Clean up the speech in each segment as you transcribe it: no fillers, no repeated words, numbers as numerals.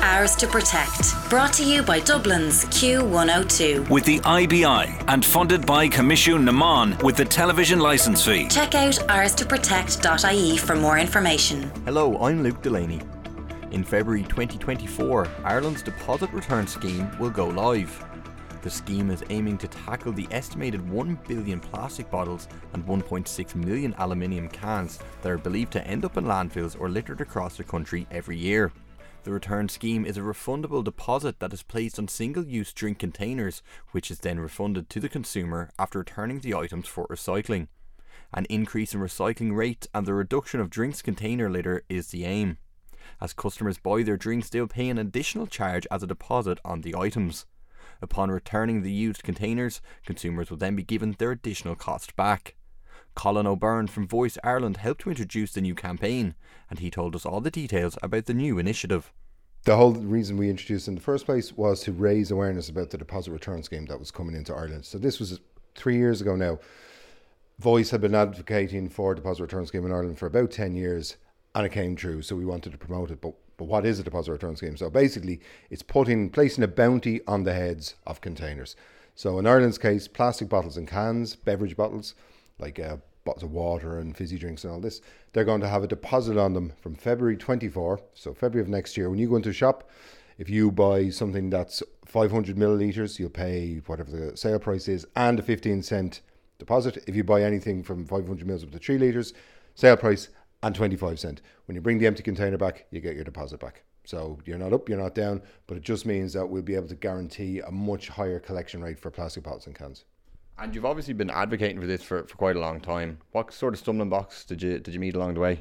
Ours to Protect. Brought to you by Dublin's Q102. With the IBI and funded by Comisiún na Mán with the television licence fee. Check out ourstoprotect.ie for more information. Hello, I'm Luke Delaney. In February 2024, Ireland's deposit return scheme will go live. The scheme is aiming to tackle the estimated 1 billion plastic bottles and 1.6 million aluminium cans that are believed to end up in landfills or littered across the country every year. The return scheme is a refundable deposit that is placed on single-use drink containers, which is then refunded to the consumer after returning the items for recycling. An increase in recycling rate and the reduction of drinks container litter is the aim. As customers buy their drinks, they will pay an additional charge as a deposit on the items. Upon returning the used containers, consumers will then be given their additional cost back. Colin O'Byrne from Voice Ireland helped to introduce the new campaign, and he told us all the details about the new initiative. The whole reason we introduced it in the first place was to raise awareness about the deposit return scheme that was coming into Ireland. So this was 3 years ago now. Voice had been advocating for a deposit return scheme in Ireland for about 10 years, and it came true, so we wanted to promote it. But what is a deposit return scheme? So basically, it's placing a bounty on the heads of containers. So in Ireland's case, plastic bottles and cans, beverage bottles, like bottles of water and fizzy drinks and all this, they're going to have a deposit on them from February 24, so February of next year. When you go into a shop, if you buy something that's 500 millilitres, you'll pay whatever the sale price is and a 15-cent deposit. If you buy anything from 500 mils up to 3 litres, sale price and 25 cent. When you bring the empty container back, you get your deposit back. So you're not up, you're not down, but it just means that we'll be able to guarantee a much higher collection rate for plastic bottles and cans. And you've obviously been advocating for this for quite a long time. What sort of stumbling blocks did you meet along the way?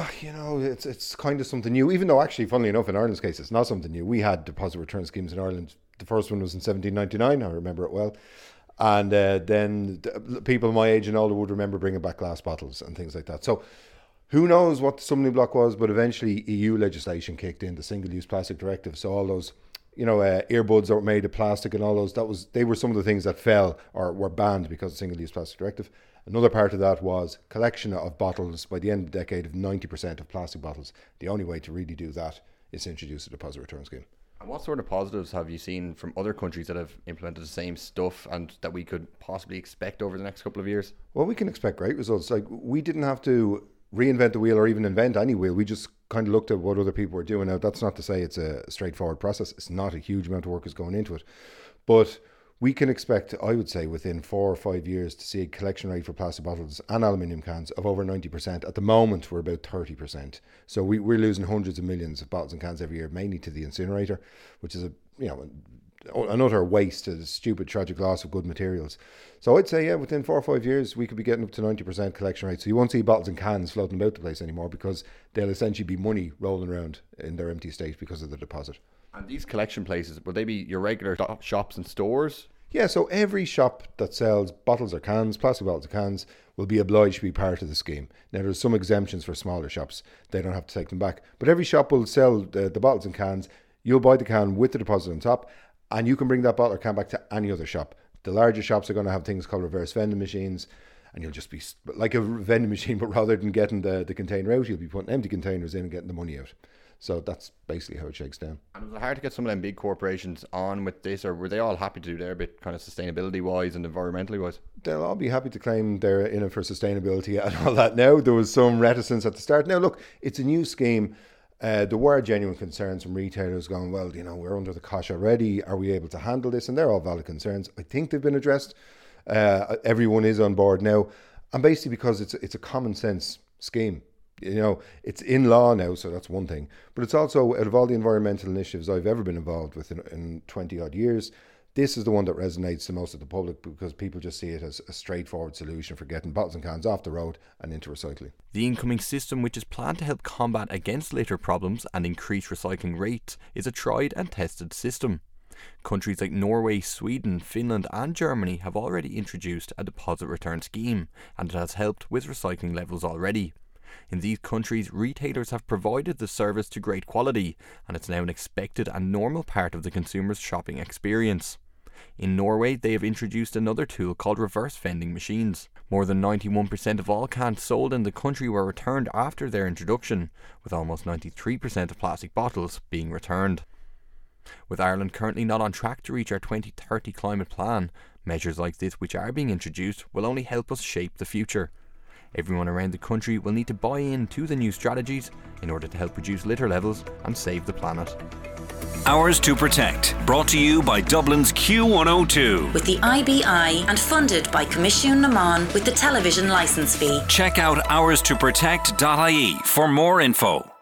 It's kind of something new, even though actually, funnily enough, in Ireland's case, it's not something new. We had deposit return schemes in Ireland. The first one was in 1799, I remember it well. And then people my age and older would remember bringing back glass bottles and things like that. So who knows what the stumbling block was, but eventually EU legislation kicked in, the Single-Use Plastic Directive. So all those, earbuds that were made of plastic and all those, they were some of the things that fell or were banned because of the Single-Use Plastic Directive. Another part of that was collection of bottles by the end of the decade of 90% of plastic bottles. The only way to really do that is to introduce a deposit return scheme. And what sort of positives have you seen from other countries that have implemented the same stuff and that we could possibly expect over the next couple of years? Well, we can expect great results. Like, we didn't have to reinvent the wheel or even invent any wheel. We just kind of looked at what other people were doing. Now, that's not to say it's a straightforward process. It's not a huge amount of work is going into it. But we can expect, I would say, within 4 or 5 years to see a collection rate for plastic bottles and aluminium cans of over 90%. At the moment, we're about 30%. So we're losing hundreds of millions of bottles and cans every year, mainly to the incinerator, which is an utter waste, a stupid, tragic loss of good materials. So I'd say, within 4 or 5 years, we could be getting up to 90% collection rate. So you won't see bottles and cans floating about the place anymore because they'll essentially be money rolling around in their empty state because of the deposit. And these collection places, will they be your regular shops and stores? Yeah, so every shop that sells bottles or cans, plastic bottles or cans, will be obliged to be part of the scheme. Now, there's some exemptions for smaller shops. They don't have to take them back. But every shop will sell the bottles and cans. You'll buy the can with the deposit on top, and you can bring that bottle or can back to any other shop. The larger shops are going to have things called reverse vending machines, and you'll just be like a vending machine, but rather than getting the container out, you'll be putting empty containers in and getting the money out. So that's basically how it shakes down. And was it hard to get some of them big corporations on with this, or were they all happy to do their bit, kind of sustainability-wise and environmentally-wise? They'll all be happy to claim they're in it for sustainability and all that now. There was some reticence at the start. Now, look, it's a new scheme. There were genuine concerns from retailers going, well, we're under the cosh already. Are we able to handle this? And they're all valid concerns. I think they've been addressed. Everyone is on board now. And basically because it's a common sense scheme. It's in law now, so that's one thing. But it's also, out of all the environmental initiatives I've ever been involved with in 20 odd years, this is the one that resonates the most with the public because people just see it as a straightforward solution for getting bottles and cans off the road and into recycling. The incoming system, which is planned to help combat against litter problems and increase recycling rates, is a tried and tested system. Countries like Norway, Sweden, Finland and Germany have already introduced a deposit return scheme, and it has helped with recycling levels already. In these countries, retailers have provided the service to great quality, and it's now an expected and normal part of the consumer's shopping experience. In Norway, they have introduced another tool called reverse vending machines. More than 91% of all cans sold in the country were returned after their introduction, with almost 93% of plastic bottles being returned. With Ireland currently not on track to reach our 2030 climate plan, measures like this which are being introduced will only help us shape the future. Everyone around the country will need to buy into the new strategies in order to help reduce litter levels and save the planet. Hours to Protect, brought to you by Dublin's Q102. With the IBI and funded by Comisiún na Meán with the television licence fee. Check out hourstoprotect.ie for more info.